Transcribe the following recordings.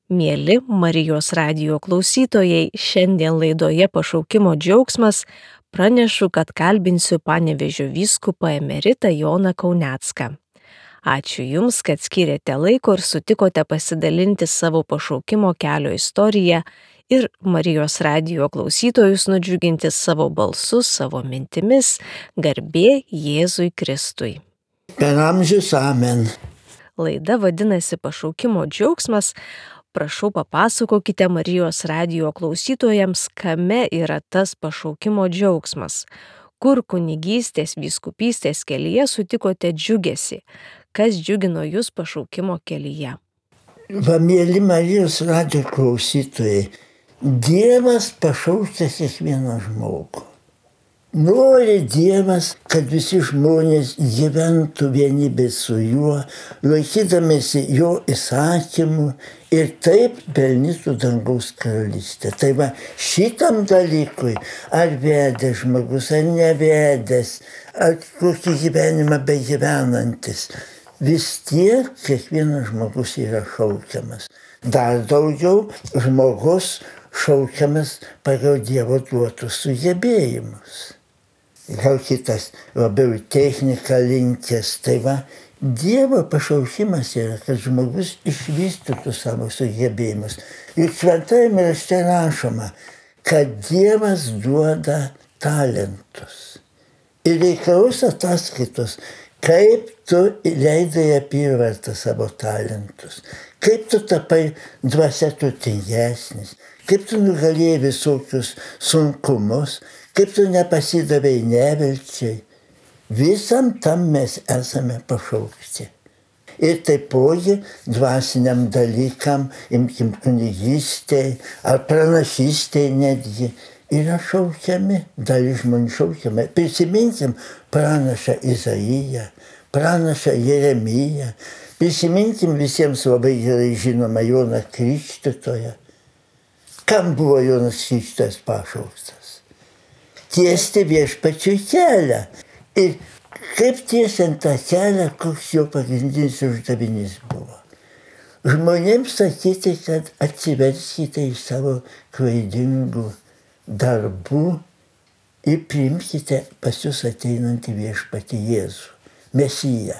Mieli Marijos radijo klausytojai, šiandien laidoje Pašaukimo džiaugsmas pranešu, kad kalbinsiu Panevėžio vyskupą emeritą Joną Kaunecką. Ačiū Jums, kad skyrėte laiko ir sutikote pasidalinti savo pašaukimo kelio istoriją ir Marijos radijo klausytojus nudžiuginti savo balsu, savo mintimis. Garbė Jėzui Kristui. Per amžius amen. Laida vadinasi Pašaukimo džiaugsmas. Prašau, papasakokite Marijos radijo klausytojams, kame yra tas pašaukimo džiaugsmas, kur kunigystės, vyskupystės kelyje sutikote džiugesį, kas džiugino jūs pašaukimo kelyje. Va, mėly Marijos radijo klausytojai, Dievas pašaukia kiekvieną žmogų. Nori Dievas, kad visi žmonės gyventų vienybė su juo, laikydamėsi jo įsakymų ir taip pelnytų dangaus karalystę. Tai va, šitam dalykui, ar vedęs žmogus, ar nevedęs, ar kokį gyvenimą begyvenantis, vis tiek kiekvienas žmogus yra šaukiamas. Dar daugiau žmogus šaukiamas pagal Dievo duotus sugebėjimus. Gal kitas labiau techniką linkęs. Tai va, Dievo pašaukimas yra, kad žmogus išvystytų savo sugebėjimus. Ir šventajame rašte rašoma, kad Dievas duoda talentus. Ir reikalaus ataskaitos, kaip tu leidai apyvartą savo talentus, kaip tu tapai dvasia turtingesnis, kaip tu nugalėjai visokius sunkumus, kaip tu nepasidavai nevilčiai. Visam tam mes esame pašaukti. Ir taipogi dvasiniam dalykam, imkim kunigystei ar pranašystei netgi, yra šaukiami, dalis žmonių šaukiami. Prisiminkim pranašą Izaiją, pranašą Jeremiją, prisiminkim visiems labai gerai žinomą Joną Krikštytoją. Kam buvo Jonas Krikštytojas pašauktas? Tiesti viešpačiui kelią. Ir kaip tiesiant tą kelią, koks jo pagrindinis uždavinys buvo? Žmonėms sakyti, kad atsiverskite iš savo klaidingų darbų ir priimkite pas jūs ateinantį viešpatį Jėzų, Mesiją.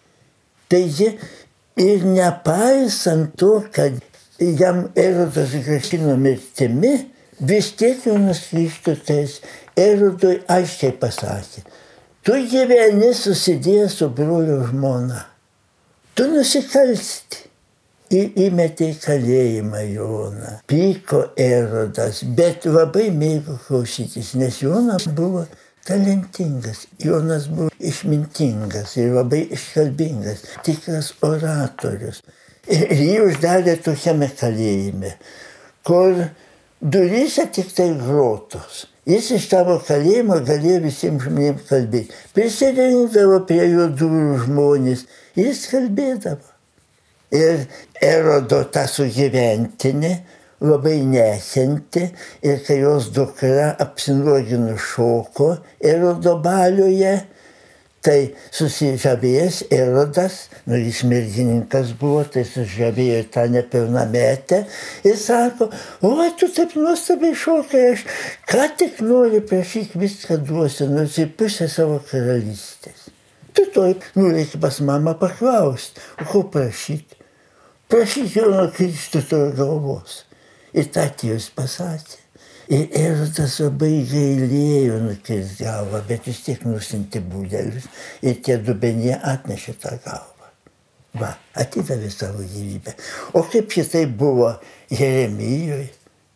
Taigi ir nepaisant to, kad jam Erodas grasino mirtimi, vis tiek Jonas Krikštytojas Erodui aiškiai pasakė, tu gyveni susidėjęs su brolio žmona, tu nusikalsti. Ir įmetė į kalėjimą Joną. Pyko Erodas, bet labai mėgo klausytis, nes Jonas buvo talentingas, Jonas buvo išmintingas ir labai iškalbingas, tikras oratorius. Ir jį uždarė tokiame kalėjime, kur duryse tik tai grotos. Jis iš tavo kalėjimo galėjo visiems žmonėms kalbėti. Prisirinkdavo prie jo durų žmonės, jis kalbėdavo. Ir Erodo tą sugyventinį labai nekentė ir kai jos dukra apsinuogino šoko Erodo balioje, tai susižavėjęs Erodas, jis mergininkas buvo, tai susižavėjo tą nepilnametę ir sako, oi, tu taip nuostabiai šokai, aš ką tik nori prašyk viską duosiu, nors ir pusę savo karalystės. Tu toj nureiki pas mamą paklausti, o ko prašyti? Prašyk Jono Krikštytojo galvos. Ir tą Dievas pasakė. Ir Erodas labai gailėjo nukirst galvą, bet vis tiek nusiuntė budelius ir tie dubenie atnešė tą galvą. Va, atidavė savo gyvybę. O kaip šitai buvo Jeremijoje?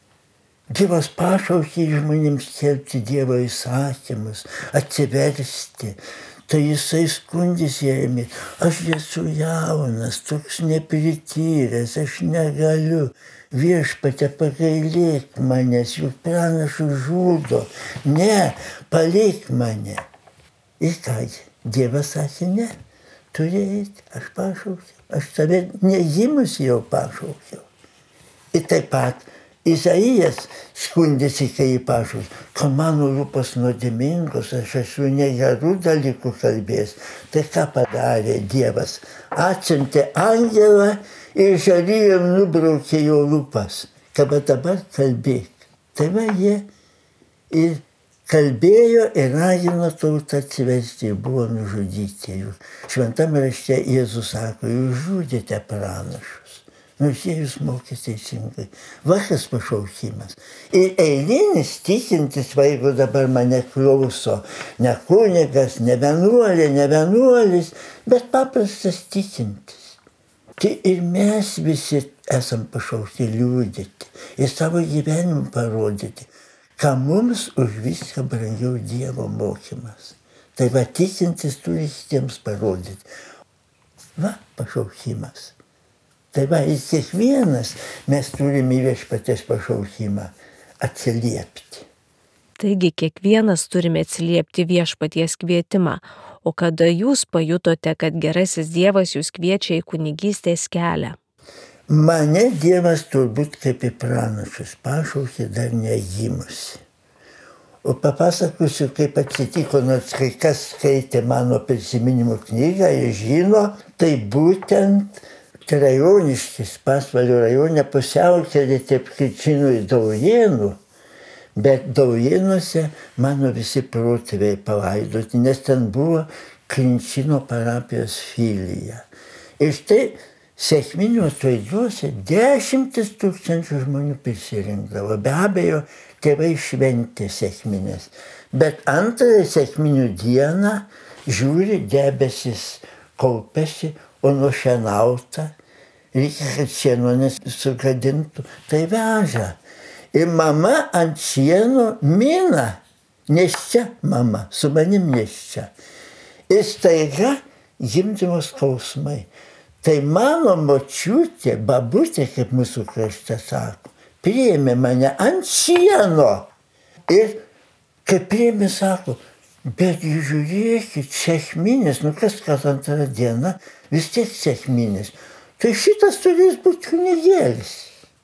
Dievas pašaukė žmonėms skelbti Dievo įsakymus, atsiversti. Tai jisai skundys Jeremijai, aš esu jaunas, toks neprityręs, aš negaliu. Viešpatie, pagailėk manęs, juk pranašų žudo. Ne, palik mane. Ir kągi, Dievas sakė, ne, turi eiti, aš pašaukiau. Aš tave negimus jau pašaukiau. Ir taip pat Izaijas skundėsi, kai jį pašaukė, kad mano lūpos nuodėmingos, aš esu negerų dalykų kalbėjęs. Tai ką padarė Dievas? Atsiuntė angelą ir žarijom nubraukė jo lūpas, kad dabar kalbėk. Tai va jie ir kalbėjo ir ragino tautą atsiversti ir buvo nužudyti. Šventame rašte Jėzus sako, jūs žudėte pranašus, nors jie jūs mokė teisingai. Va kas pašaukimas. Ir eilinis tikintis, va jeigu dabar mane klauso, ne kunigas, ne vienuolė, ne vienuolis, bet paprastas tikintis. Tai ir mes visi esam pašaukti liūdėti ir savo gyvenimą parodyti, ką mums už viską brangiau Dievo mokymas. Tai va tikintis turi kitiems parodyti. Va pašaukimas. Tai va ir kiekvienas mes turime į viešpaties pašaukimą atsiliepti. Taigi kiekvienas turime atsiliepti viešpaties kvietimą. O kada jūs pajutote, kad gerasis Dievas jūs kviečia į kunigystės kelią? Mane Dievas turbūt kaip į pranašus pašaukė dar negimusi. O papasakosiu, kaip atsitiko, nors kai kas skaitė mano prisiminimų knygą ir žino, tai būtent Rajoniškis, Pasvalio rajone, pusiaukelė tarp Kričinų ir Daujėnų, bet Daujėnuose mano visi protėviai palaidoti, nes ten buvo Kričino parapijos filija. Ir štai sekminių atlaiduose 10 000 žmonių prisirinkdavo. Be abejo, tėvai šventė sekminės. Bet antrąją sekminių dieną žiūri, debesis kaupiasi, o nušienauta, reikia, kad šieno nesugadintų, tai veža. Ir mama ant šieno mina, neščia mama, su manim neščia. Ir staiga gimdymo skausmai. Tai mano močiutė, babutė, kaip mūsų krašte sako, priėmė mane ant šieno. Ir kaip priėmė, sako, bet žiūrėkit, sekminės, kas antrą dieną, vis tiek sekminės. Tai šitas turės būti kunigėlis.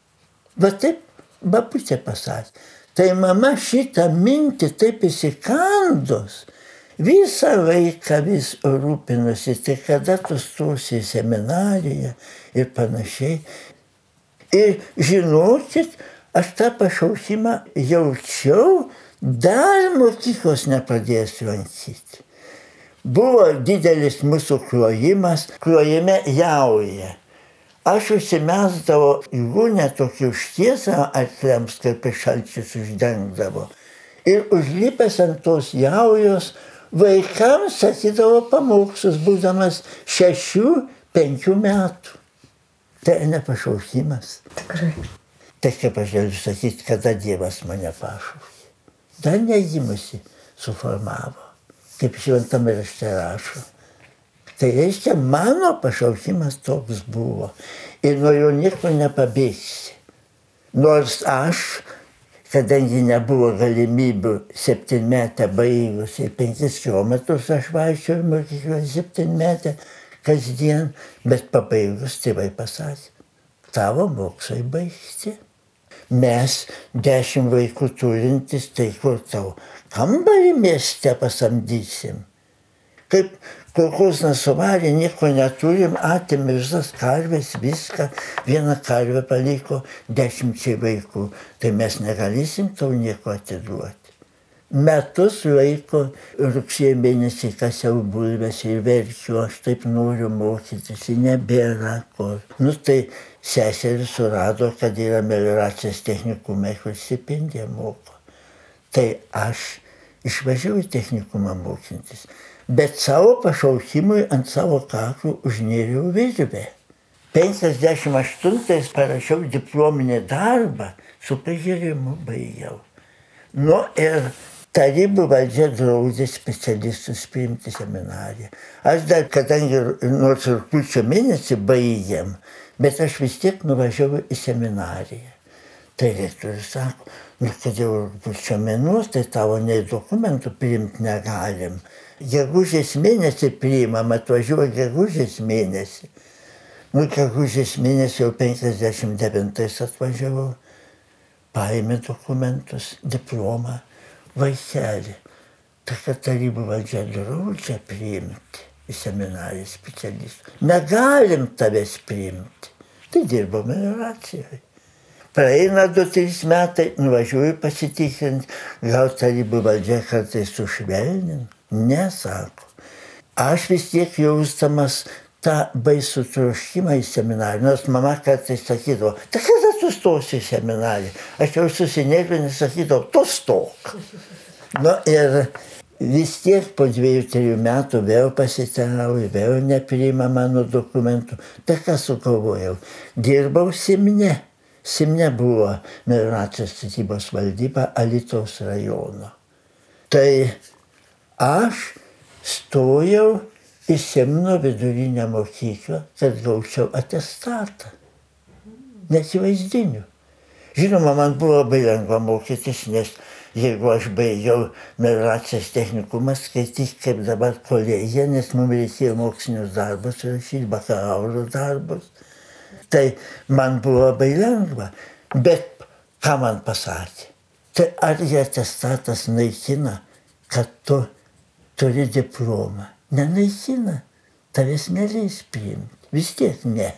Va taip babutė pasakė. Tai mama šitą mintį taip įsikandus, visą laiką vis rūpinosi, tai kada tu stosi į seminariją ir panašiai. Ir žinokit, aš tą pašaukimą jaučiau, dar mokyklos nepradėjęs lankyti. Buvo didelis mūsų klojimas, klojime jauja. Aš užsimesdavau įgūnę tokį užtiesą arkliams, kaip šalčius uždengdavo. Ir užlipęs ant tos jaujos, vaikams sakydavo pamokslus, būdamas 6-5 metų. Tai ne pašaukimas. Tikrai. Tai kaip aš galiu sakyti, kada Dievas mane pašaukė. Dar negimusi suformavo, kaip šventame rašte rašo. Tai reiškia, mano pašaukimas toks buvo. Ir nuo jo nieko nepabėgsi. Nors aš, kadangi nebuvo galimybių 7-metę baigus ir 5 kilometrus aš vaikščiau į mokyklą 7-metę kasdien, bet pabaigus tėvai pasakė, tavo mokslai baigti. Mes 10 vaikų turintis, tai kur tau kambarį mieste pasamdysim. Kaip kolchozas suvarė, nieko neturim, atėmė visas karves, viską, vieną karvę paliko 10 vaikų. Tai mes negalėsim tau nieko atiduoti. Metus laiko rugsėjo mėnesį kasiau bulves ir verkiu, aš taip noriu mokytis, nebėra kur. Tai seseris surado, kad yra melioracijos technikumai, kur stipendiją moko. Tai aš išvažiavau į technikumą mokytis. Bet savo pašaukimui ant savo kaklų užnėriau virvę. 58 parašiau diplominį darbą, su pagyrimu baigiau. Ir tarybų valdžia draudė specialistus priimti seminariją. Aš dar, kadangi nors rugpjūčio mėnesį baigėm, bet aš vis tiek nuvažiavau į seminariją. Tai rektorius sako, kad jau rugpjūčio mėnuo, tai tavo nei dokumentų priimti negalim. Gegužės mėnesį priimam, atvažiuoju gegužės mėnesį. Gegužės mėnesį jau 59 atvažiavau, paėmė dokumentus, diplomą, vaikelį. Tai kad tarybų valdžia draudžia priimti į seminariją specialistų. Negalim tavęs priimti. Tai dirbau melioracijoje. Praeina 2-3 metai, nuvažiuoju pasitikrinti, gal tarybų valdžia kartais sušvelnin. Ne, sako. Aš vis tiek jausdamas tą baisų troškimą į seminariją, nors mama kartais sakydavo, tai kada tu stosi į seminariją? Aš jau susinervinęs sakydavau, tu stok. Ir vis tiek po 2-3 metų vėl pasiteirauju, vėl nepriima mano dokumentų. Tai ką sugalvojau? Dirbau Simne. Simne buvo melioracijos statybos valdyba Alytaus rajono. Tai aš stojau į Simno vidurinę mokyklą, kad gaučiau atestatą. Nesivaizdiniu. Žinoma, man buvo labai lengva mokytis, nes jeigu aš baigiau melioracijos technikumą, skaityk kaip dabar kolegija, nes mums reikėjo mokslinius darbus rašyti, bakalauro darbus. Tai man buvo labai lengva. Bet ką man pasakė? Tai argi atestatas naikina, kad tu turi diplomą? Nenaikina. Tavęs neleis priimti. Vis tiek ne.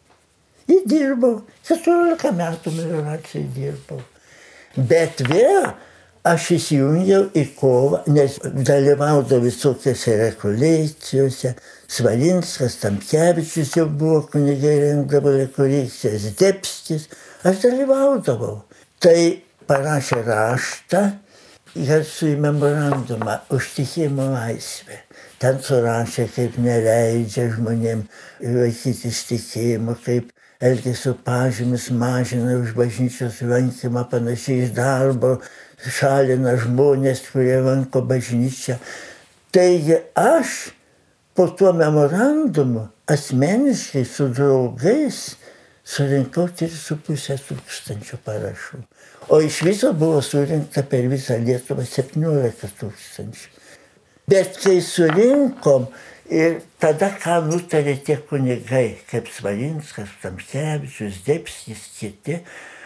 Įdirbau. 14 metų melioracijai dirbau. Bet vėl aš įsijungiau į kovą, nes dalyvaudavau visokiose rekolekcijose. Svalinskas, Tamkevičius jau buvo, kunigai rengdavo rekolekcijas, Zdebskis. Aš dalyvaudavau. Tai parašė raštą, garsųjį memorandumą už tikėjimo laisvę. Ten surašė, kaip neleidžia žmonėm laikytis tikėjimo, kaip elgesio pažymis mažina už bažnyčios lankymą, panašiai iš darbo, šalina žmonės, kurie lanko bažnyčią. Taigi aš po tuo memorandumu asmeniškai su draugais surinkau 3,5 tūkstančių parašų. O iš viso buvo surinkta per visą Lietuvą 17 tūkstančių. Bet kai surinkom ir tada, ką nutarė tie kunigai, kaip Svalinskas, Tamkevičius, Zdebskis, kiti,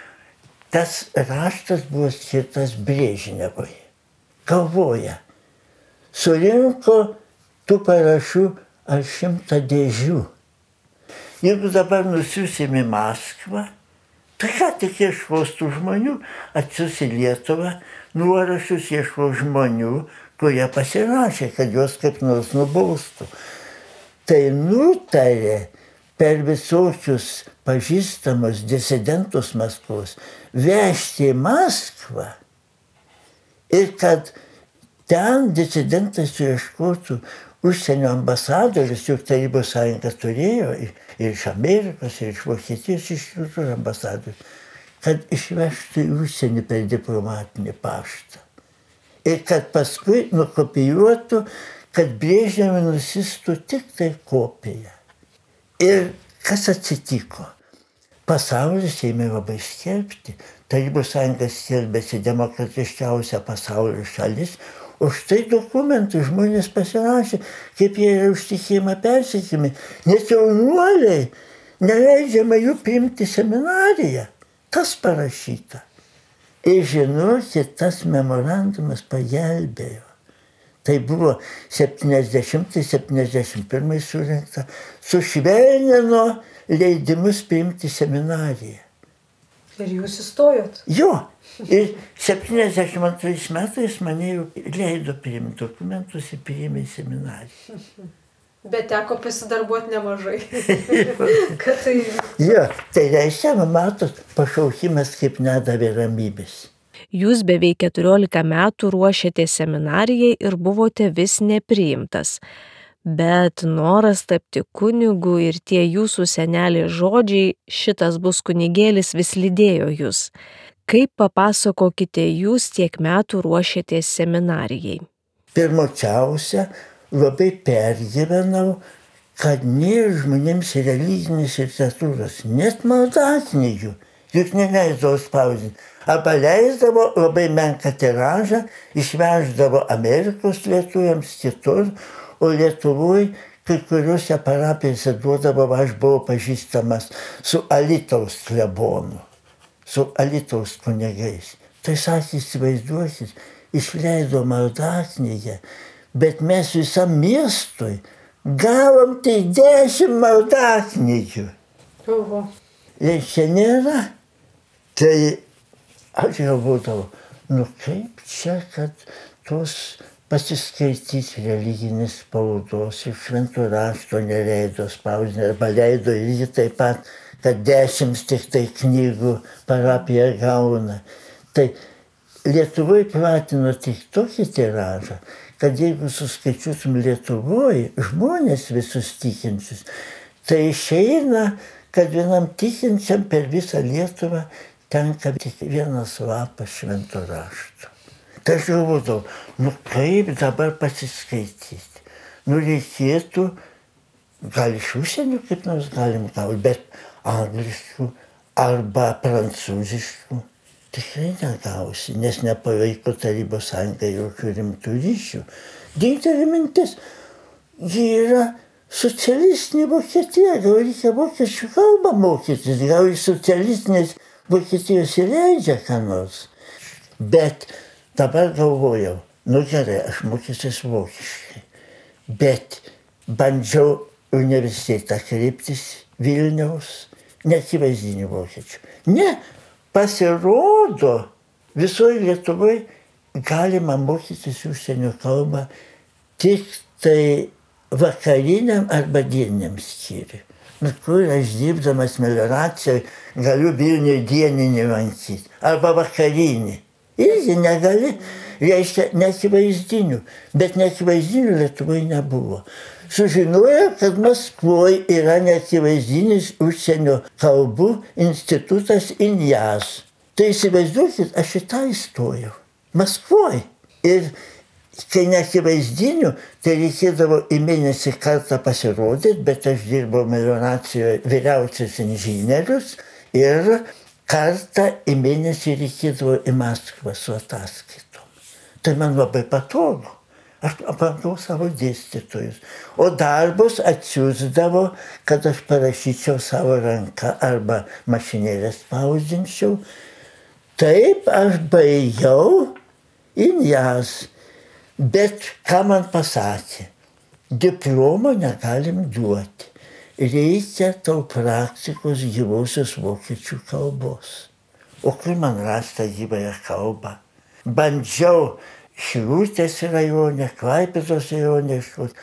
tas raštas buvo skirtas Brežnevui. Galvoja, surinko tų parašų ar 100 dėžių. Jeigu dabar nusiusim į Maskvą, tai ką tik ieškos tų žmonių, atsius į Lietuvą, nuorašus ieškos žmonių, kurie pasirašė, kad juos kaip nors nubaustų. Tai nutarė per visokius pažįstamus disidentus Maskvos vežti į Maskvą ir kad ten disidentai suieškotų užsienio ambasadorius, juk Tarybų sąjunga turėjo ir iš Amerikos, ir iš Vokietijos, iš kitur ambasadorius, kad išvežtų į užsienį per diplomatinį paštą. Ir kad paskui nukopijuotų, kad Brežnevui nusistų tik tai kopiją. Ir kas atsitiko? Pasaulis ėmė labai skelbti. Tarybų sąjunga skelbėsi demokratiškiausia pasaulio šalis, o štai dokumentų žmonės pasirašė, kaip jie yra už tikėjimą persekiami, nes jaunuoliai neleidžiama jų priimti seminariją. Tas parašyta. Ir žinokit, tas memorandumas pagelbėjo. Tai buvo 70-71 surinkta, sušvelnino leidimus priimti seminariją. Ir jūs įstojot? Jo. Ir 72 metais mane jau leido priimti dokumentus ir priėmė į seminariją. Bet teko pasidarbuoti nemažai. Tai... Jo, tai reiškia, matot, pašaukimas kaip nedavė ramybės. Jūs beveik 14 metų ruošėtės seminarijai ir buvote vis nepriimtas. Bet noras tapti kunigu ir tie jūsų senelės žodžiai, šitas bus kunigėlis, vis lydėjo jūs. Kaip, papasakokite, jūs tiek metų ruošėtės seminarijai? Pirmočiausia, labai pergyvenau, kad nėra žmonėms religinės literatūros, net maldaknygių, juk neleisdavo spausdinti. Arba leisdavo labai menką tiražą, išveždavo Amerikos lietuviams kitur, o Lietuvoje kai kuriuose parapijose duodavo, aš buvau pažįstamas su Alytaus klebonu, su Alytaus kunigais. Tai sakė, įsivaizduokit, išleido maldaknygę, bet mes visam miestui gavom tai 10 maldaknygių. Oho. reiškia nėra. Tai aš galvodavau, nu kaip čia, kad tos pasiskaityti religinės spaudos ir švento rašto neleido spausdinti, arba leido irgi taip pat, kad 10 tik tai knygų parapija gauna. Tai Lietuvoje platino tik tokį tiražą, kad jeigu suskaičiuotum Lietuvoje žmonės visus tikinčius, tai išeina, kad vienam tikinčiam per visą Lietuvą tenka tik vienas lapas švento rašto. Tai aš galvodavau, nu kaip dabar pasiskaityti? Nu reikėtų, gal iš užsienio kaip nors galim gauti, bet angliškų arba prancūziškų tikrai negausi, nes nepalaiko Tarybos Sąjunga jokių rimtų ryšių. Didelė mintis, ji yra socialistinė Vokietija, gal reikia vokiečių kalbą mokytis, gal iš socialistinės Vokietijos įleidžia ką nors. Bet dabar galvojau, nu gerai, aš mokysiuos vokiškai, bet bandžiau universitetą kreiptis Vilniaus, neakivaizdinių vokiečių. Ne, pasirodo, visoje Lietuvoje galima mokytis užsienio kalbą tik tai vakariniam arba dieniniam skyriui. Nu, kur aš dirbdamas melioracijoje galiu Vilniuje dieninį lankyti, arba vakarinį. Irgi negali, reiškia neakivaizdinių, bet neakivaizdinių Lietuvoje nebuvo. Sužinojo, kad Maskvoje yra neakivaizdinis užsienio kalbų institutas INJAZ. Tai įsivaizduokit, aš į tą įstojau. Maskvoje. Ir kai neakivaizdinių, tai reikėdavo į mėnesį kartą pasirodyti, bet aš dirbau melioracijoje vyriausias inžinierius ir kartą į mėnesį reikėdavo į Maskvą su ataskaitom. Tai man labai patogu. Aš aplankau savo dėstytojus. O darbus atsiųsdavo, kad aš parašyčiau savo ranką arba mašinėlę spausdinčiau. Taip aš baigiau INJAZ. Bet ką man pasakė? Diplomo negalim duoti. Reikia tau praktikos gyvosios vokiečių kalbos. O kur man rasta gyvąją kalbą? Bandžiau Šilutės rajone, Klaipėdos rajone,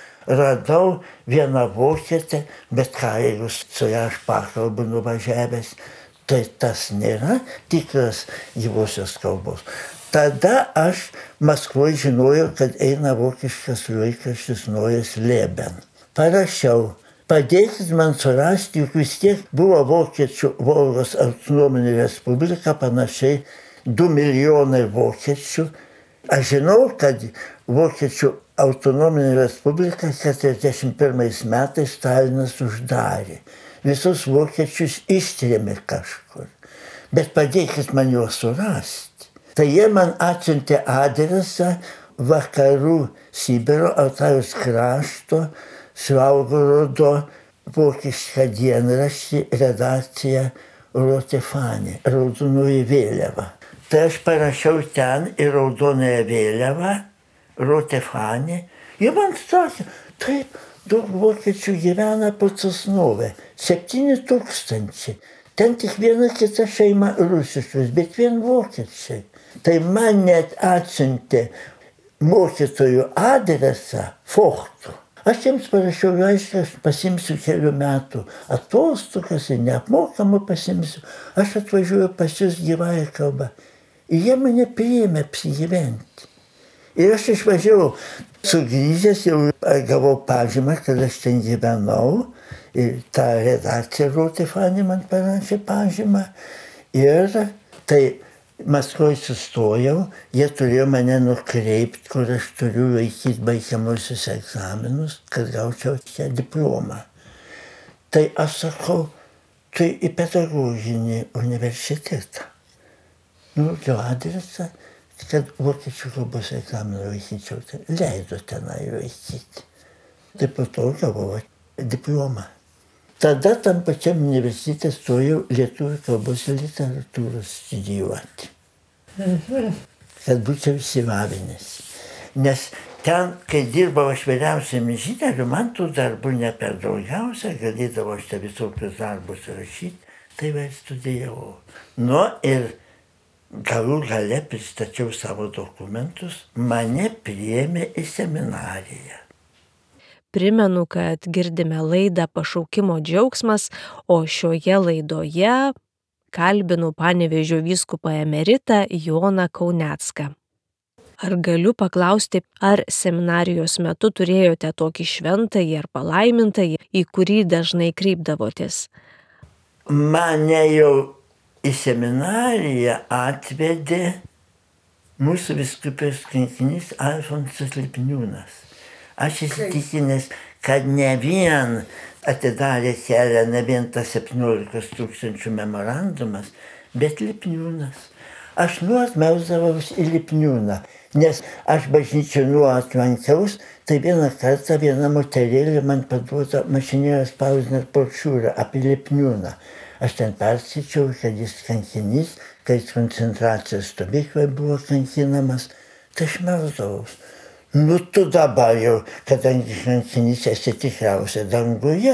radau vieną vokietę, bet ką jeigu su ją aš pakalbu nuvažiavęs, tai tas nėra tikras gyvosios kalbos. Tada aš Maskvoje žinojau, kad eina vokiškas laikraštis Neues Leben. Parašiau, padėkit man surasti, juk vis tiek buvo vokiečių Volgos autonominė respublika, panašiai 2 milijonai vokiečių. Aš žinau, kad Vokiečių autonominė respublika 1941 metais Stalinas uždarė. Visus vokiečius ištrėmė kažkur. Bet padėkit man juos surasti. Tai jie man atsiuntė adresą vakarų Sibiro, Altajaus krašto, Svalgorodo vokišką dienraštį, redakcija Rote Fahne, raudonoji vėliava. Tai aš parašiau ten į raudonąją vėliavą, Rote Fahne. Jie man sakė, taip, daug vokiečių gyvena po Sosnove, 7,000. Ten tik viena kita šeima rusiškos, bet vien vokiečiai. Tai man net atsiuntė mokytojų adresą Fochtų. Aš jiems parašiau laišką, aš pasimsiu kelių metų atostogas ir neapmokamų pasimsiu. Aš atvažiuoju pas jūs gyvąją kalbą. Ir jie mane priėmė apsigyventi. Ir aš išvažiavau. Sugrįžęs jau gavau pažymą, kad aš ten gyvenau. Ir ta redakcija Rote Fahne man parašė pažymą. Ir tai Maskvoje sustojau, jie turėjo mane nukreipti, kur aš turiu laikyti baigiamuosius egzaminus, kad gaučiau čia diplomą. Tai aš sakau, tai į pedagoginį universitetą. Nurodžiau adresą, kad vokiečių kalbos egzaminą laikyčiau, tai leido tenai laikyti. Tai po to gavau diplomą. Tada tam pačiam universitete stojau lietuvių kalbos ir literatūros studijuoti. Kad būčiau išsilavinęs. Nes ten, kai dirbau aš vyriausiam inžinieriu, man tų darbų ne per daugiausia, galėdavau aš visokius darbus rašyti. Tai va ir studijavau. Nu ir galų gale pristačiau savo dokumentus, mane priėmė į seminariją. Primenu, kad girdime laidą Pašaukimo džiaugsmas, o šioje laidoje kalbinu Panevėžio vyskupą emeritą Joną Kaunecką. Ar galiu paklausti, ar seminarijos metu turėjote tokį šventąjį ar palaimintąjį, į kurį dažnai kreipdavotės? Mane jau į seminariją atvedė mūsų vyskupijos kankinys Alfonsas Lipniūnas. Aš įsitikinęs, kad ne vien atidarė kelią, ne vien tas 17 000 memorandumas, bet Lipniūnas. Aš nuolat melsdavaus į Lipniūną, nes aš bažnyčią nuolat lankiaus, tai vieną kartą viena moterėlė man paduoda mašinėlę spausdinę brošiūrą apie Lipniūną. Aš ten perskaičiau, kad jis kankinys, kai jis koncentracijos stovykloje buvo kankinamas, tai aš melsdavaus. Nu tu dabar jau, kadangi kankinys esi tikriausiai danguje,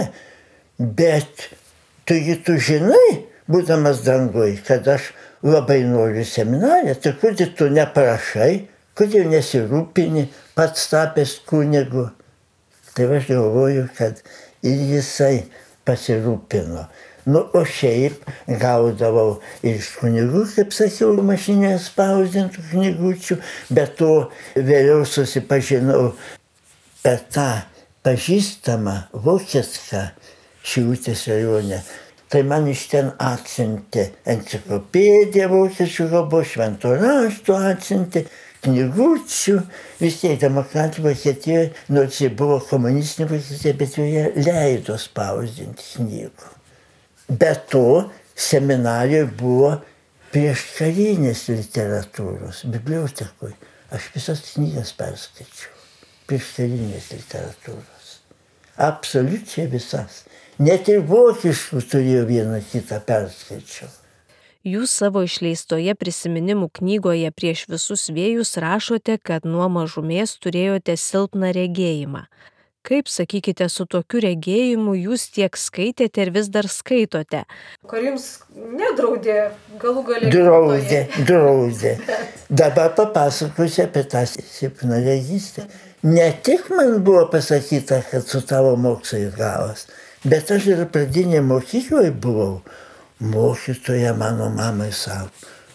bet tu žinai, būdamas danguje, kad aš labai noriu seminariją, tai kodėl tu neprašai, kodėl nesirūpini, pats tapęs kunigu. Tai aš galvoju, kad ir jisai pasirūpino. Nu, o šiaip gaudavau ir iš kunigų, kaip sakiau, mašinėje spausdintų knygučių, bet to vėliau susipažinau per tą pažįstamą Vokiecką Šilutės rajone. Tai man iš ten atsiuntė enciklopediją vokiečių kalbos, švento rašto atsiuntė, knygučių. Vis tiek demokratų Vokietijoje, nors jie buvo komunistinė Vokietija, bet joje leido spausdinti knygų. Be to, seminarijoje buvo prieškarinės literatūros bibliotekoje. Aš visas knygas perskaičiau. Prieškarinės literatūros. Absoliučiai visas. Net ir vokiškų turėjau vieną kitą perskaičiau. Jūs savo išleistoje prisiminimų knygoje Prieš visus vėjus rašote, kad nuo mažumės turėjote silpną regėjimą. Kaip, sakykite, su tokiu regėjimu jūs tiek skaitėte ir vis dar skaitote? Ar jums nedraudė galų gale? Draudė. Dabar papasakosiu apie tą silpnaregystę. Ne tik man buvo pasakyta, kad su tavo mokslais galas, bet aš ir pradinėje mokykloje buvau. Mokytoja mano mamai sako,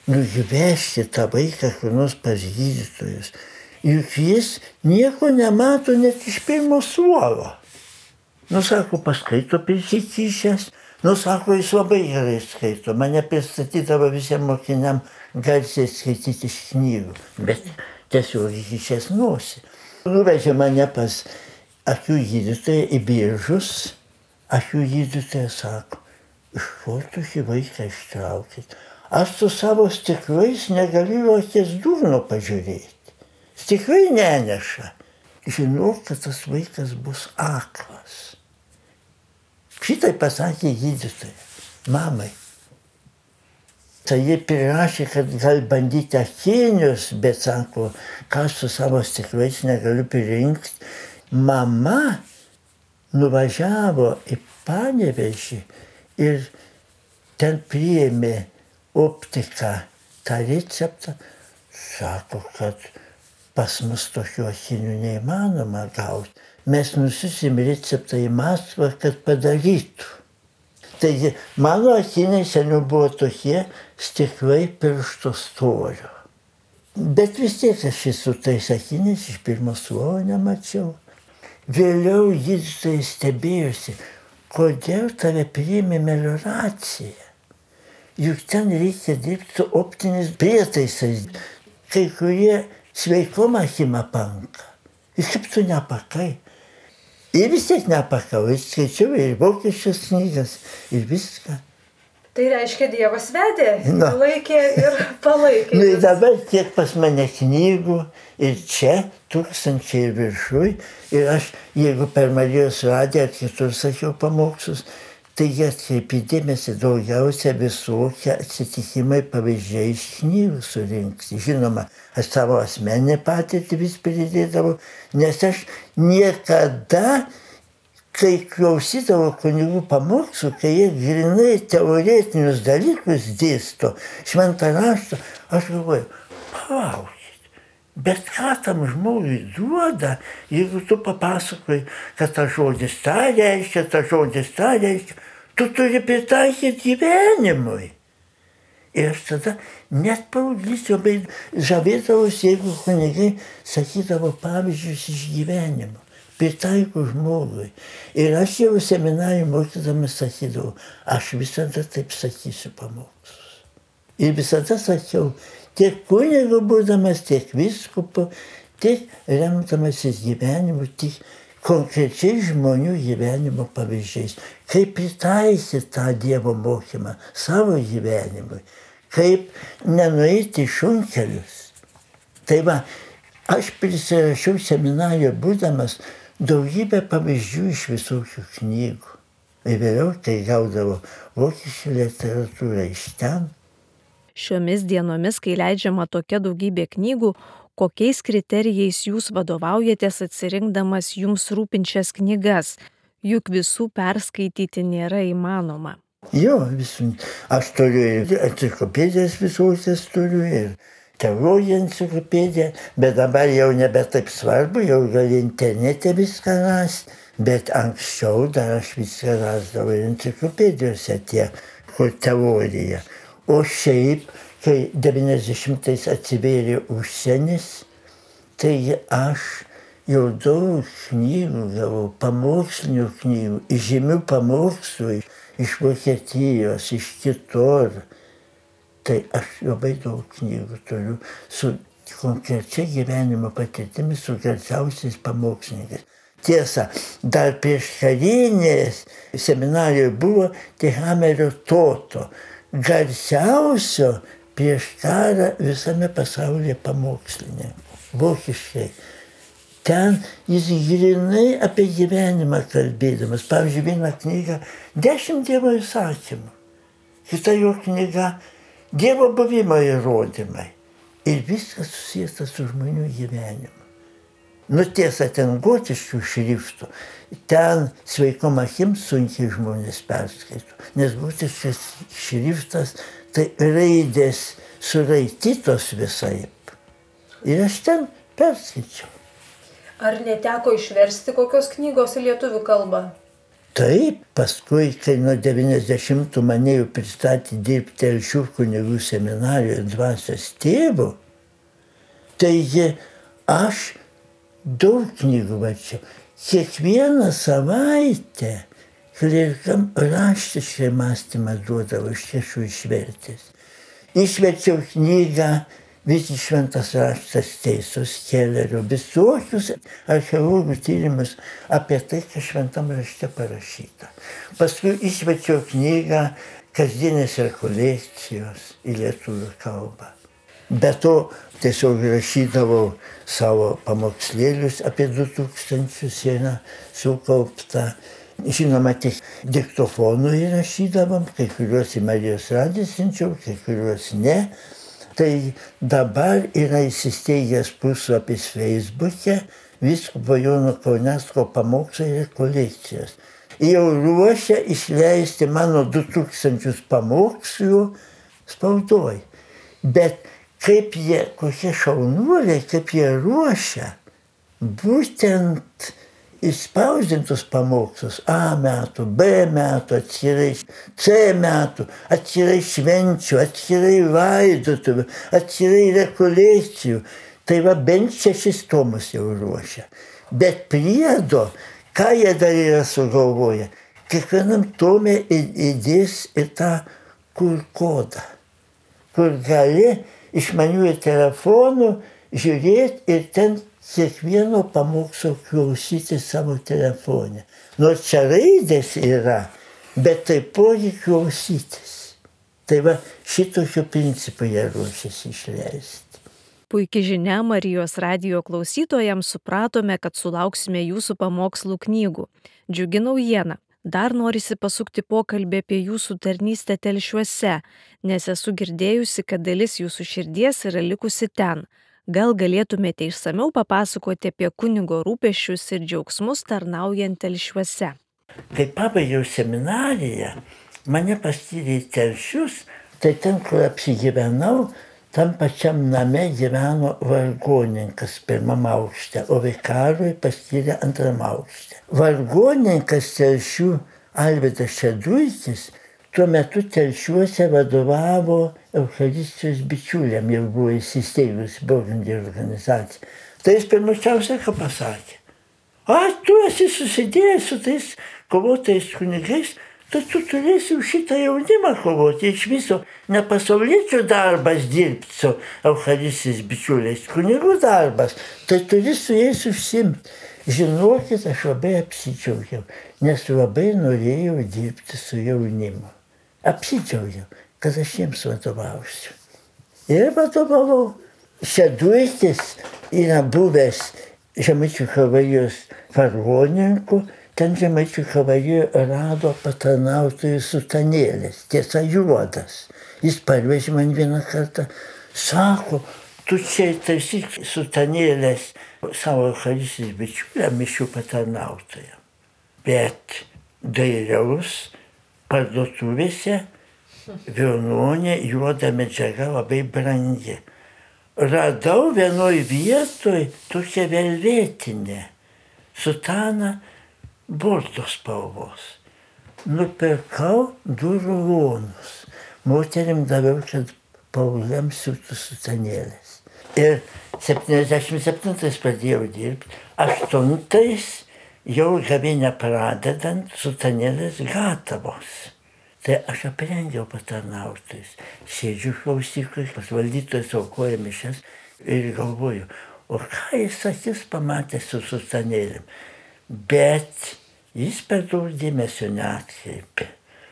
vežti tą vaiką kur nors pas gydytojus. Juk jis nieko nemato net iš pirmo suolo. Nu, sako, paskaito prisikišęs. Nu, sako, jis labai gerai skaito. Mane pristatydavo visiems mokiniam garsiai skaityti iš knygų. Bet tiesiog įkišęs nosį. Nuvežė mane pas akių gydytoją į Biržus. Akių gydytoja sako, iš kur tokį vaiką ištraukit? Aš su savo stiklais negaliu akies dugno pažiūrėti. Stiklai neneša. Žinau, kad tas vaikas bus aklas. Šitai pasakė gydytoja mamai. Tai jie prirašė, kad gali bandyti akinius, bet sako, ką su savo stiklais negaliu pririnkti. Mama nuvažiavo į Panevėžį ir ten priėmė optiką tą receptą. Sako, kad pas mus tokių akinių neįmanoma gauti. Mes nusiusim receptą į Maskvą, kad padarytų. Taigi, mano akiniai seniau buvo tokie stiklai piršto storio. Bet vis tiek aš su tais akiniais iš pirmo suolo nemačiau. Vėliau gydytojai stebėjosi, kodėl tave priėmė melioracija. Juk ten reikia dirbti su optiniais prietaisais. Kai kurie sveikom akim apanka. Ir kaip tu nepakai? Ir vis tiek nepakau. Ir skaičiau ir vokiškas knygas, ir viską. Tai reiškia, Dievas vedė, laikė ir palaikė. Nu ir dabar tiek pas mane knygų, ir čia 1000 ir viršui. Ir aš, jeigu per Marijos radiją ar kitur sakiau pamokslus, tai jie atkreipė dėmesį daugiausia visokie atsitikimai pavyzdžiai iš knygų surinkti. Žinoma, aš savo asmeninę patirtį vis pridėdavau, nes aš niekada kai klausydavo kunigų pamokslų, kai jie grinai teoretinius dalykus dėsto, šventą raštą, aš galvoju, palaukit, bet ką tam žmogui duoda, jeigu tu papasakoji, kad tas žodis tą reiškia, tu turi pritaikyti gyvenimui. Ir aš tada net paauglys labai žavėdavausi, jeigu kunigai sakydavo pavyzdžius iš gyvenimo, pritaiko žmogui. Ir aš jau seminarijų mokydamas sakydavau, aš visada taip sakysiu pamokslus. Ir visada sakiau, tiek kunigu būdamas, tiek vyskupu, tiek remdamasis gyvenimu, tik konkrečiai žmonių gyvenimo pavyzdžiais. Kaip pritaikyti tą Dievo mokymą savo gyvenimui. Kaip nenueiti šunkelius. Tai va, aš prisirašiau seminarijoje būdamas daugybę pavyzdžių iš visokių knygų. Ir vėliau tai gaudavo vokiečių literatūrą iš ten. Šiomis dienomis, kai leidžiama tokia daugybė knygų, kokiais kriterijais jūs vadovaujatės atsirinkdamas jums rūpinčias knygas? Juk visų perskaityti nėra įmanoma. Jo, visų. Aš turiu ir enciklopedijas visokias turiu, ir teologiją enciklopediją, bet dabar jau nebe taip svarbu, jau gali internete viską rasti. Bet anksčiau dar aš viską rasdavau ir enciklopedijose tie, kur teorija. O šiaip, kai 90-ais atsivėrė užsienis, tai aš jau daug knygų gavau, pamokslinių knygų, žymių pamokslų iš Vokietijos, iš kitur. Tai aš labai daug knygų turiu su konkrečia gyvenimo patirtimi, su garsiausiais pamokslininkais. Tiesa, dar prieš karinės seminarijoje buvo Hamerio Toto, garsiausio prieš karą visame pasaulyje pamokslininko, vokiškai. Ten jis grinai apie gyvenimą kalbėdamas. Pavyzdžiui, vieną knygą 10 Dievo įsakymų. Kita jo knyga Dievo buvimo įrodymai. Ir viskas susijęs su žmonių gyvenimu. Nu tiesa, ten gotiškų šriftų. Ten sveikom akim sunkiai žmonės perskaito. Nes gotiškas šriftas tai raidės suraitytos visaip. Ir aš ten perskaičiau. Ar neteko išversti kokios knygos į lietuvių kalbą? Taip, paskui, kai nuo 90 mane jau pristatė dirbti Telšių kunigų seminarijoje dvasios tėvu, taigi aš daug knygų varčiau. Kiekvieną savaitę klerikam raštiškai mąstymą duodavo iš tiesų išvertęs. Išverčiau knygą Visi šventas raštas Teisus Kellerio, visokius archeologų tyrimus apie tai, kas šventam rašte parašyta. Paskui išverčiau knygą Kasdienės rekolekcijos į lietuvių kalbą. Be to tiesiog rašydavau savo pamokslėlius, apie 2000 yra sukaupta. Žinoma, tik diktofonu įrašydavom, kai kuriuos į Marijos radiją siunčiau, kai kuriuos ne. Tai dabar yra įsisteigęs puslapis Facebook'e Vyskupo Jono Kaunecko pamokslai ir rekolekcijos. Jau ruošia išleisti mano 2000 pamokslų spaudoj. Bet kaip jie, kokie šaunuoliai, kaip jie ruošia, būtent išspausdintus pamokslus A metų, B metų, atskirai C metų, atskirai švenčių, atskirai laidotuvių, atskirai rekolekcijų. Tai va bent 6 tomus jau ruošia. Bet priedo, ką jie dar yra sugalvoję, kiekvienam tome įdės ir tą QR-kodą, kur gali išmaniųjų telefonų žiūrėti ir ten kiekvieno pamokslo klausyti savo telefone. Nors čia raidės yra, bet taipogi klausytis. Tai va šitokio principo jie ruošiasi išleisti. Puikia žinia Marijos radijo klausytojams, supratome, kad sulauksime jūsų pamokslų knygų. Džiugi naujiena. Dar norisi pasukti pokalbį apie jūsų tarnystę Telšiuose, nes esu girdėjusi, kad dalis jūsų širdies yra likusi ten. Gal galėtumėte išsamiau papasakoti apie kunigo rūpesčius ir džiaugsmus tarnaujant Telšiuose? Kai pabaigiau seminariją, mane paskyrė į Telšius, tai ten, kur apsigyvenau, tam pačiam name gyveno vargonininkas pirmam aukšte, o vikarui paskyrė antram aukšte. Vargonininkas Telšių Alvydas Šeduikis tuo metu Telšiuose vadovavo Eucharistijos bičiuliam, jau buvo įsisteigusi pogrindinė organizacija. Tai jis pirmiausia, ką pasakė. Tu esi susidėjęs su tais kovotais kunigais, tai tu turėsi už šitą jaunimą kovoti. Iš viso ne pasauliečių darbas dirbti su Eucharistijos bičiuliais, kunigų darbas, tai turi su jais užsimti. Žinokit, aš labai apsidžiaugiau, nes labai norėjau dirbti su jaunimu. Apsidžiaugiau, kad aš jiems vadovausiu. Ir vadovavau. Šeduikis yra buvęs Žemaičių kalvarijos vargonininkų, ten Žemaičių kalvarijoje rado patarnautojų sutanėlės, tiesa juodas. Jis parvežė man vieną kartą, sako, tu čia taisyk sutanėlės savo Eucharistijos bičiuliam, mišių patarnautojam. Bet dairiaus parduotuvėse vilnonė juoda medžiaga labai brangi. Radau vienoj vietoj tokią velvetinę sutaną bordo spalvos. Nupirkau 2 rulonus. Moterim daviau, kad paaugliams siūtų sutanėlės. Ir 77 pradėjau dirbti. 8 jau gavėnią pradedant sutanėlės gatavos. Tai aš aprengiau patarnautojus. Sėdžiu klausyklai, pas valdytojas aukoja mišias ir galvoju, o ką jis sakys pamatęs su sutanėlėm. Bet jis per daug dėmesio neatkreipė.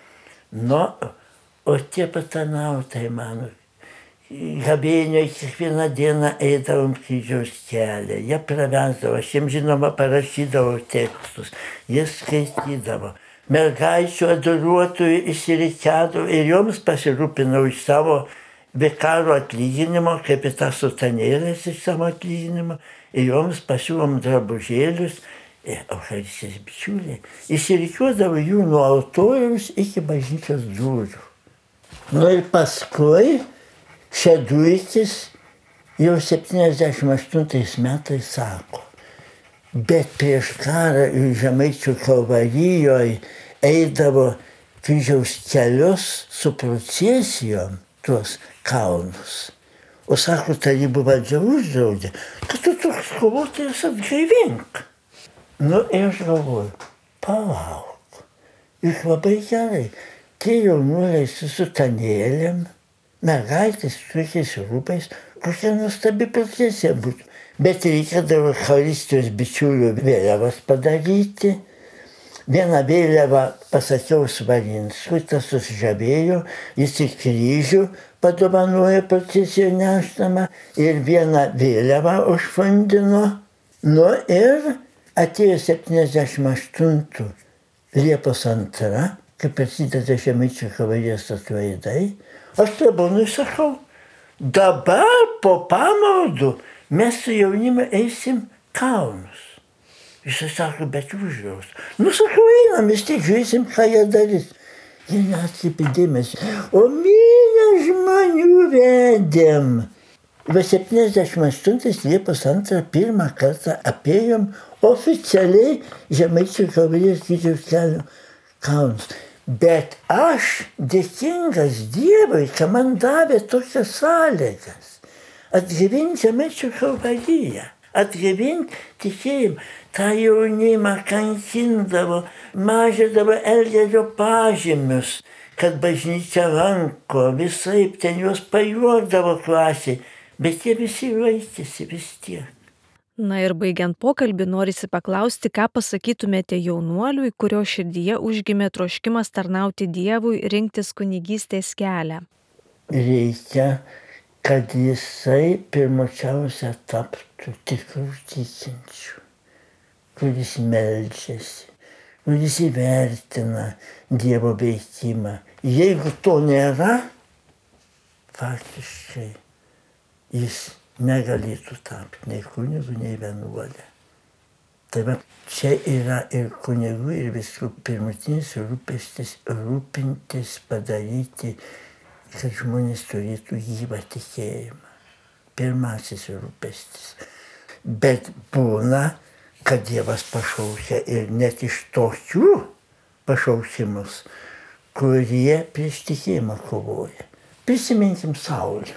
O tie patarnautojai mano, gavėnioje kiekvieną dieną eidavom kryžiaus kelią. Jie pravesdavo, aš jiems žinoma parašydavau tekstus, jie skaitydavo. Mergaičių adoruotojų išsirikiadavo ir joms pasirūpinau iš savo vikaro atlyginimo, kaip į tą sutanėlės iš savo atlyginimo, ir joms pasiūlom drabužėlius, Eucharistijos bičiuliai, išsirikiuodavo jų nuo altoriaus iki bažnyčios durų. Ir paskui Šeduikis jau 78 metais sako, bet prieš karą Žemaičių kalvarijoje eidavo kryžiaus kelius su procesijom tuos kalnus. O sako, tarybų valdžia uždraudė, kad tu toks kovotojas atgaivink. Ir aš galvoju, palauk, juk labai gerai, tie jaunuoliai su sutanėlėm, mergaitės su tokiais rūbais, kokia nuostabi procesija būtų. Bet reikėdavo Eucharistijos bičiulių vėliavas padaryti. Vieną vėliavą pasakiau Svarinskui, tas susižavėjo, jis į kryžių padovanojo procesiją neštamą ir vieną vėliavą užfundino. Ir atėjo 78 Liepos 2, kai prasideda Žemaičių kalvarijos atlaidai, aš klebonui sakau, dabar po pamaldų mes su jaunimu eisim kalnus. Jis sako, bet užjaus. Sakau, einam, vis tiek žiūrėsim, ką jie darys. Jie neatkreipė dėmesį. O mylę žmonių vedėm. 78 Liepos 2 pirmą kartą apėjom oficialiai Žemaičių kalvarijos kryžiaus kelio kalnus. Bet aš dėkingas Dievui, kad man davė tokias sąlygas. Atgyvinti Žemaičių kalvariją, atgyvinti tikėjimą. tą jaunimą kankindavo, mažindavo Elgerio pažymius, kad bažnyčia lanko, visaip ten juos pajuokdavo klasiai, bet jie visi laikėsi vis tiek. Na ir baigiant pokalbį, norisi paklausti, ką pasakytumėte jaunuoliui, kurio širdyje užgimė troškimas tarnauti Dievui, rinktis kunigystės kelią. Reikia, kad jisai pirmučiausia taptų tikrų tikinčių, kuris meldžiasi, kuris įvertina Dievo veikimą. Jeigu to nėra, faktiškai jis negalėtų tapti nei kunigu, nei vienuolė. Tai va, čia yra ir kunigų, ir visų pirmutinis rūpestis rūpintis, padaryti, kad žmonės turėtų gyvą tikėjimą. Pirmasis rūpestis. Bet būna, kad Dievas pašaukia ir net iš tokių pašaukimus, kurie prieš tikėjimą kovoja. Prisiminkim Saulį.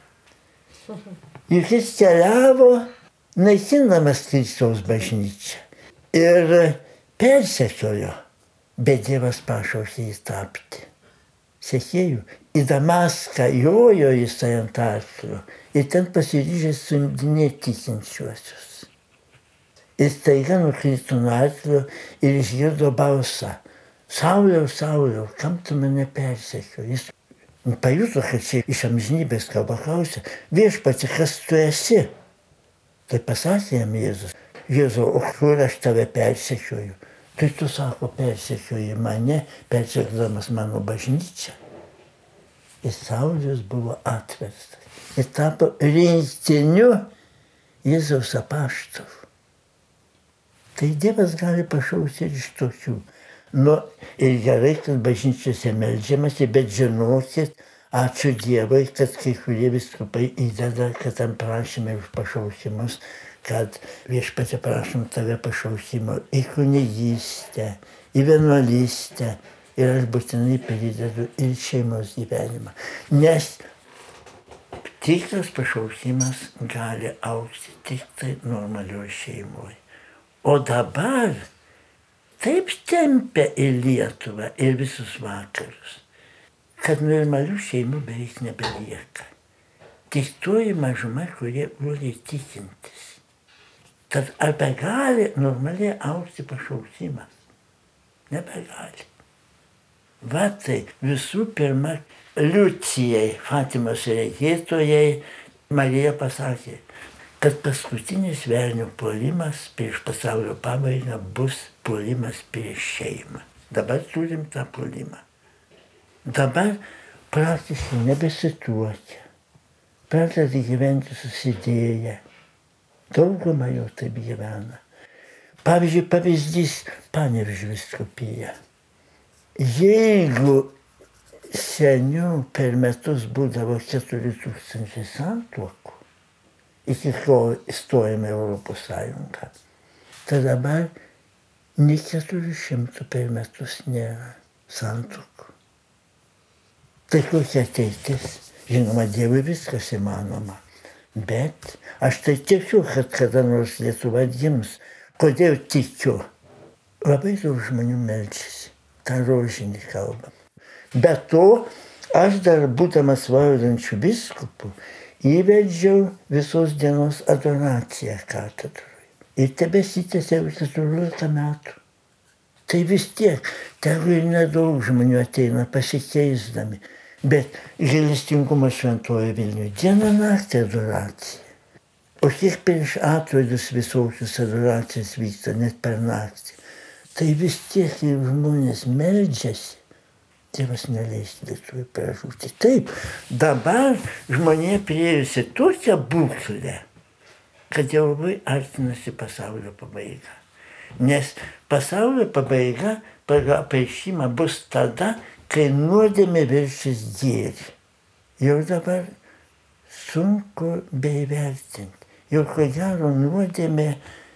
Juk jis keliavo naikindamas Kristaus bažnyčią ir persekiojo, bet Dievas pašaukė jį tapti sekėjų. Į Damaską jojo jisai ant arklio ir ten pasiryžęs suimdinėti tikinčiuosius. Ir staiga nukrito nuo arklio ir išgirdo balsą. Sauliau, Sauliau, kam tu mane persekioji? Jis pajuto, kad čia iš amžinybės kalba klausia, Viešpatie, kas tu esi? Tai pasakė jam Jėzus, Jėzau, o kur aš tave persekioju? Tai tu, sako, persekioji mane, persekiodamas mano bažnyčią. Ir Saulius buvo atverstas ir tapo rinktiniu Jėzaus apaštalų. Tai Dievas gali pašaukti ir iš tokių. Nu, ir gerai, kad bažnyčiose meldžiamasi, bet žinokit, ačiū Dievui, kad kai kurie vyskupai įdeda, kad tam prašymai už pašaukimus, kad Viešpatie prašom tave pašaukimo į kunigystę, į vienuolystę. Ir aš būtinai pridedu ir šeimos gyvenimą. Nes tikras pašaukimas gali augti tik tai normalioje šeimoje. O dabar taip tempia į Lietuvą ir visus vakarus, kad normalių šeimų beveik nebelieka. Tik toji mažuma, kurie gali tikintis. Tad ar begali normaliai augti pašaukimas? Nebegali. Va tai visų pirma, Liucijai, Fatimos regėtojai, Marija pasakė, kad paskutinis velnio puolimas prieš pasaulio pabaigą bus puolimas prieš šeimą. Dabar turim tą puolimą. Dabar praktiškai nebesituokia. Pradeda gyventi susidėję. Dauguma jau taip gyvena. Pavyzdžiui, pavyzdys Panevėžio vyskupija. Jeigu seniau per metus būdavo 4000 santuokų, iki kol įstojame Europos Sąjungą, tai dabar nei 400 per metus nėra santuokų. Tai kokia ateitis? Žinoma, Dievui viskas įmanoma. Bet aš tai tikiu, kad kada nors Lietuva gims. Kodėl tikiu? Labai daug žmonių meldžiasi. tą rožinį kalbą. Be to, aš dar būdamas valdančių vyskupų įvedžiau visos dienos adoraciją katedroje. Ir tebesitęsia jau 14 metų. Tai vis tiek, tegu ir nedaug žmonių ateina pasikeisdami, bet gailestingumo šventoje Vilniuje dieną naktį adoracija. O kiek prieš atlaidus visokius adoracijas vyksta net per naktį. Tai vis tiek, jeigu žmonės meldžiasi, Dievas neleis Lietuvai pražūti. Taip, dabar žmonė priėjusi tokią būklę, kad jau labai artinasi pasaulio pabaiga. Nes pasaulio pabaiga pagal apreiškimą bus tada, kai nuodėmė viršys gėrį. Jau dabar sunku beįvertinti. Jau ko gero nuodėmė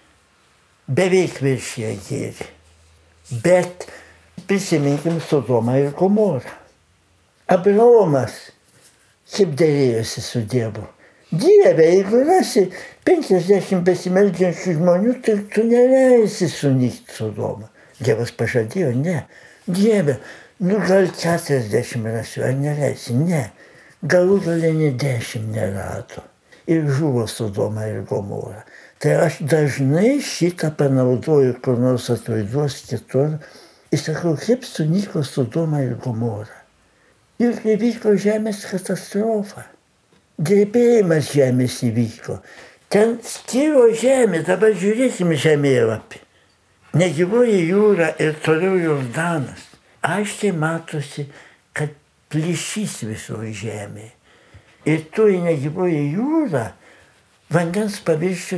beveik viršyje gėrį. Bet prisiminkim Sodomą ir Gomorą. Abraomas kaip derėjosi su Dievu. Dieve, jeigu rasi 50 besimeldžiančių žmonių, tai tu neleisi sunykti Sodomą. Dievas pažadėjo, ne. Dieve, gal 40 rasiu, ar neleisi? Ne. Galų galę ne 10 nerado. Ir žuvo Sodoma ir Gomora. Tai aš dažnai šitą panaudoju, kur nors atlaiduos kitur. Ir sakau, kaip sunyko Sodoma ir Gomora. Juk įvyko žemės katastrofa. Drebėjimas žemės įvyko. Ten skilo žemė, dabar žiūrėsim žemėlapį. Negyvoji jūra ir toliau Jordanas. Aiškiai matosi, kad plyšys visoje žemėje. Ir toji negyvoji jūra, vandens paviršius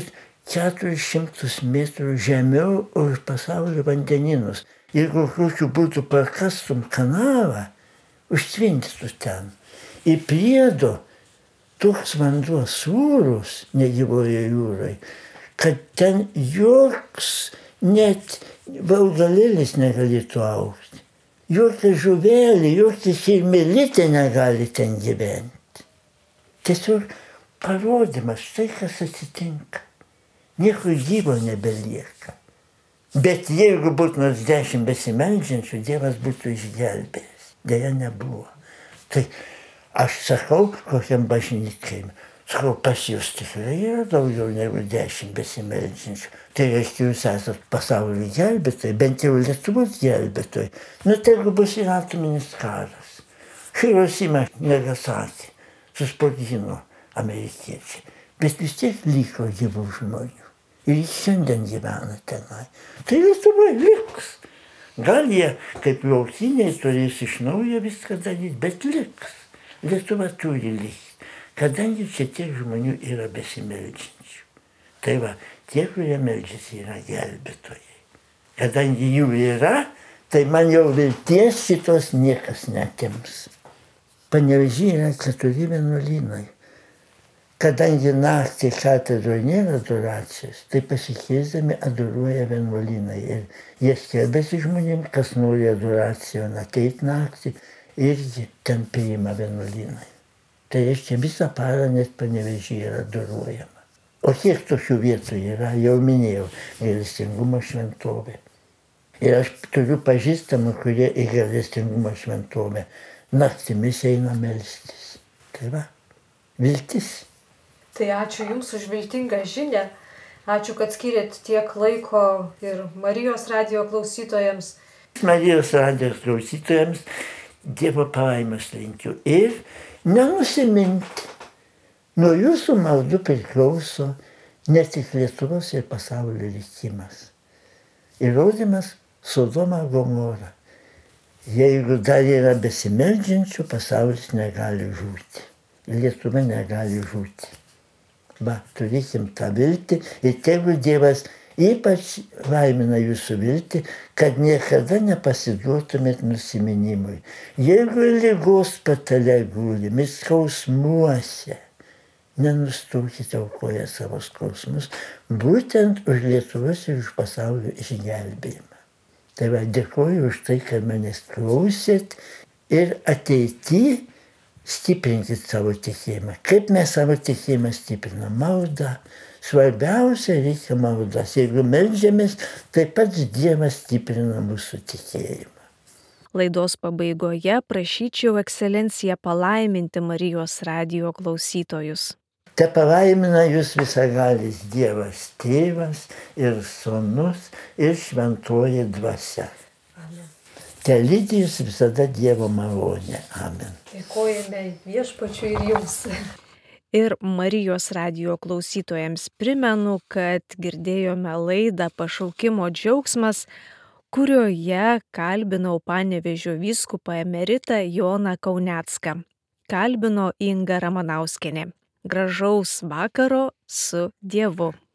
400 metrų žemiau už pasaulio vandenynus. Jeigu kokiu būdu pakastum kanalą, užtvindytų ten. Į priedo toks vanduo sūrus negyvoje jūroje, kad ten joks net augalėlis negalėtų augti. Jokia žuvelė, jokia šeimelytė negali ten gyventi. Tiesiog parodymas, štai kas atsitinka. Nieko gyvo nebelieka. Bet jeigu būtų nors 10 besimeldžiančių, Dievas būtų išgelbėjęs. Deja nebuvo. Tai aš sakau, kokiam bažnyčiai, sakau, pas jūs tikrai yra daugiau negu 10 besimeldžiančių. Tai reiškia, jūs esat pasaulio gelbėtojai, bent jau Lietuvos gelbėtojai. Nu, tai jeigu bus ir atominis karas. Hirošima Nagasaki susprogdino amerikiečiai. Bet vis tiek liko gyvų žmonių. Ir jis šiandien gyvena tenai. Tai Lietuva liks. Gal jie kaip lauktiniai turės iš naujo viską daryti, bet liks. Lietuva turi likti. Kadangi čia tiek žmonių yra besimeldžiančių. Tai va, tie, kurie meldžiasi, yra gelbėtojai. Kadangi jų yra, tai man jau vilties šitos niekas netims. Panevėžyje yra 4 vienuolynai. Kadangi naktį katedroje nėra adoracijos, tai pasikeisdami adoruoja vienuolynai. Ir jie skelbiasi žmonėm, kas nori adoracijon ateit naktį, irgi ten priima vienuolynai. Tai reiškia, visą parą net Panevėžyje yra adoruojama. O kiek tokių vietų yra, jau minėjau, gailestingumo šventovė. Ir aš turiu pažįstamų, kurie į gailestingumo šventovę naktimis eina melstis. Tai va, viltis. Tai ačiū Jums už viltingą žinią. Ačiū, kad skyrėt tiek laiko ir Marijos radijo klausytojams. Marijos radijo klausytojams Dievo palaimes linkiu. Ir nenusiminti. Nuo jūsų maldų priklauso ne tik Lietuvos ir pasaulio likimas. Įrodymas Sodoma Gomora. Jeigu dar yra besimeldžiančių, pasaulis negali žūti. Lietuva negali žūti. Va, turėkim tą viltį ir tegu Dievas ypač laimina jūsų viltį, kad niekada nepasiduotumėt nusiminimui. Jeigu ligos patale gulimi, skausmuose, nenustokite aukoję savo skausmus, būtent už Lietuvos ir už pasaulio išgelbėjimą. Tai va, dėkoju už tai, kad manęs klausėt ir ateityje stiprinkit savo tikėjimą. Kaip mes savo tikėjimą stiprinam? Malda. Svarbiausia reikia maldas. Jeigu meldžiamės, tai pats Dievas stiprina mūsų tikėjimą. Laidos pabaigoje prašyčiau ekscelenciją palaiminti Marijos radijo klausytojus. Te palaimina jūs visagalis Dievas, Tėvas ir Sūnus ir Šventoji Dvasia. Te lydi jūs visada Dievo malonė. Amen. Dėkojame Viešpačiui ir Jums. Ir Marijos radijo klausytojams primenu, kad girdėjome laidą Pašaukimo džiaugsmas, kurioje kalbinau Panevėžio vyskupą emeritą Joną Kaunecką. Kalbino Inga Ramanauskienė. Gražaus vakaro su Dievu.